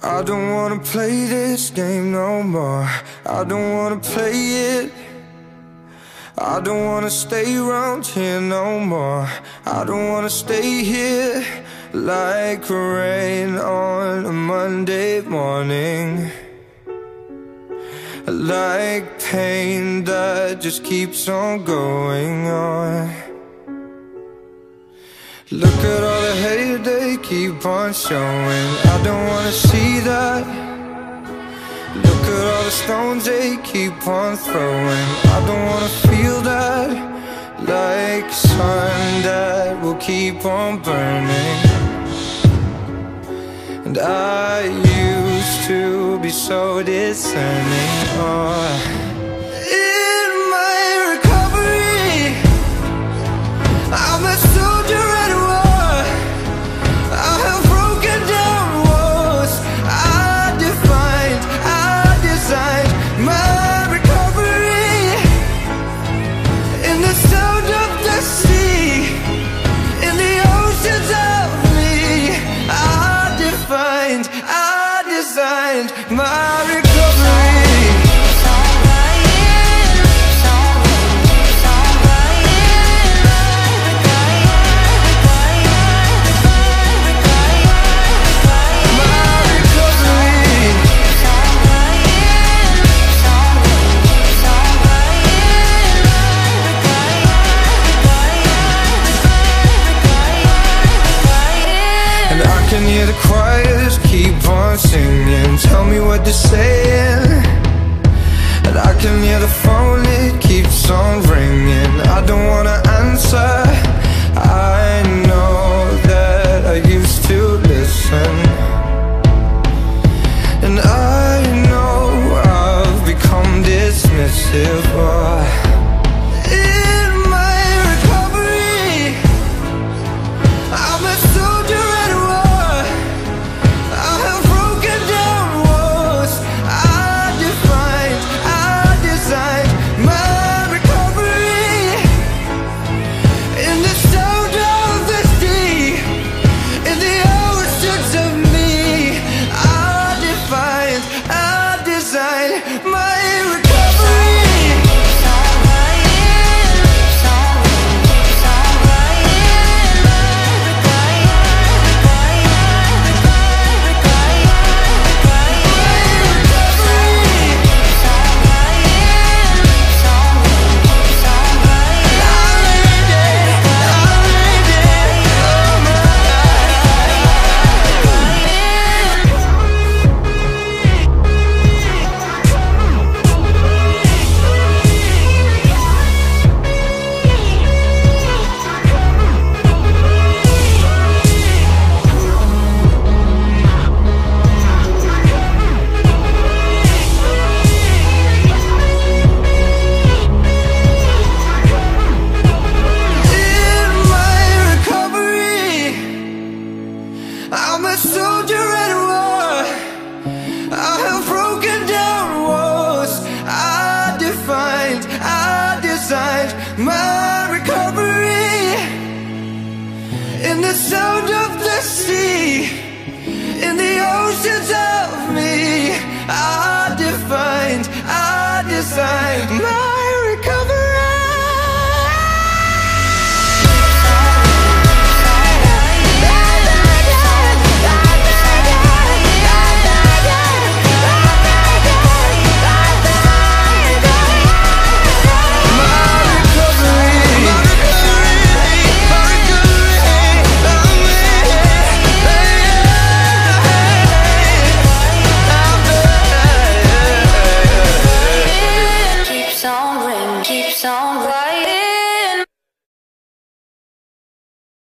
I don't wanna play this game no more. I don't wanna play it. I don't wanna stay around here no more. I don't wanna stay here like rain on a Monday morning, like pain that just keeps on going on. Look at all the hate they keep on showing. I don't wanna see that. Look at all the stones they keep on throwing. I don't wanna feel that, like sun that will keep on burning. And I used to be so discerning. In my recovery, I'm a soldier at war. I have broken down walls. I defined, I designed my recovery in the sound of the sea, in the oceans of me. I defined, I designed my recovery. I can hear the choirs keep on singing, tell me what they're saying. And I can hear the phone, it keeps on ringing. I don't wanna answer. I know that I used to listen, and I know I've become dismissive. In my recovery, I'm a soldier at war. I have broken down walls. I defined, I designed my recovery in the sound of the sea, in the oceans of me. I defined, I designed my recovery. I'm a soldier at war. I have broken down walls. I defined, I designed my recovery in the sound of the sea, in the oceans of me. I defined, I designed my